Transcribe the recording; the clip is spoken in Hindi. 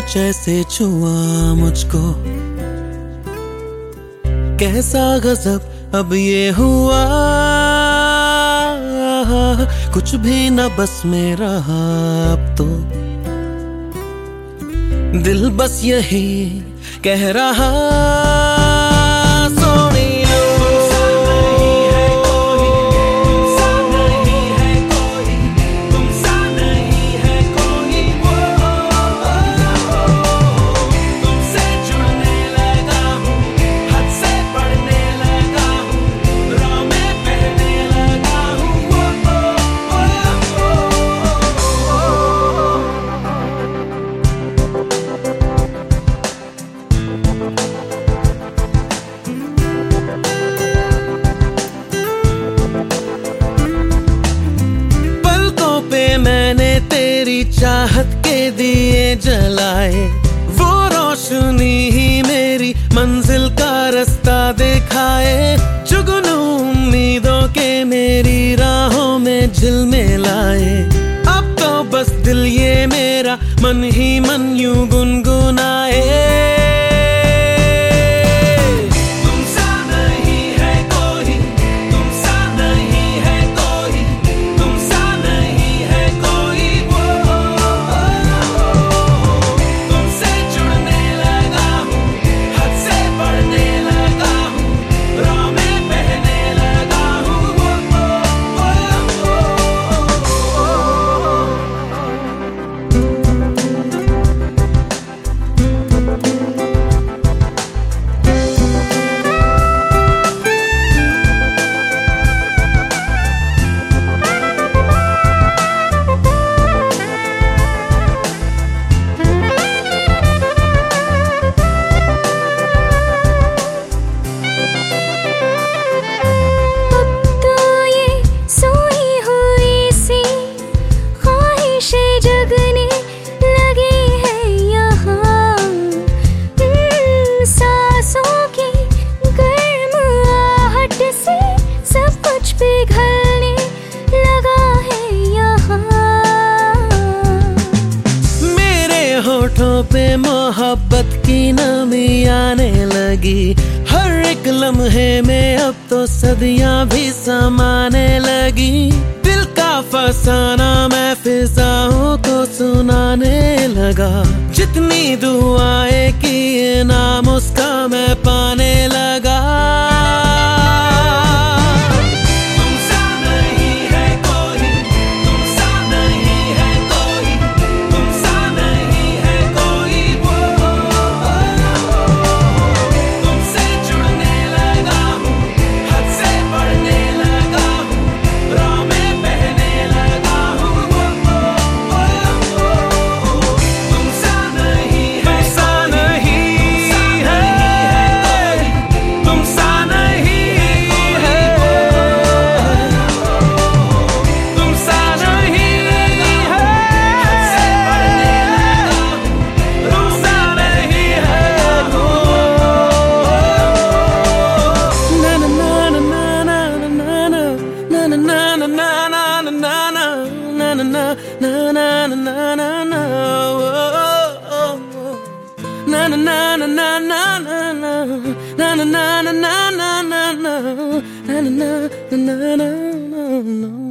जैसे छुआ मुझको, कैसा गजब अब ये हुआ, कुछ भी न बस में रहा अब तो। दिल बस यही कह रहा, मैंने तेरी चाहत के दिए जलाए, वो रोशनी ही मेरी मंजिल का रास्ता दिखाए। जुगनू उम्मीदों के मेरी राहों में झिलमिलाए, अब तो बस दिल ये मेरा मन ही मन यूं गुनगुनाए। होठों पे मोहब्बत की नमी आने लगी, हर एक लम्हे में अब तो सदियां भी समाने लगी। दिल का फसाना मैं फिजाओं को सुनाने लगा, जितनी दुआएं की इनाम उसका मैं पाने लगा। Na na na na na na na na na na na na na.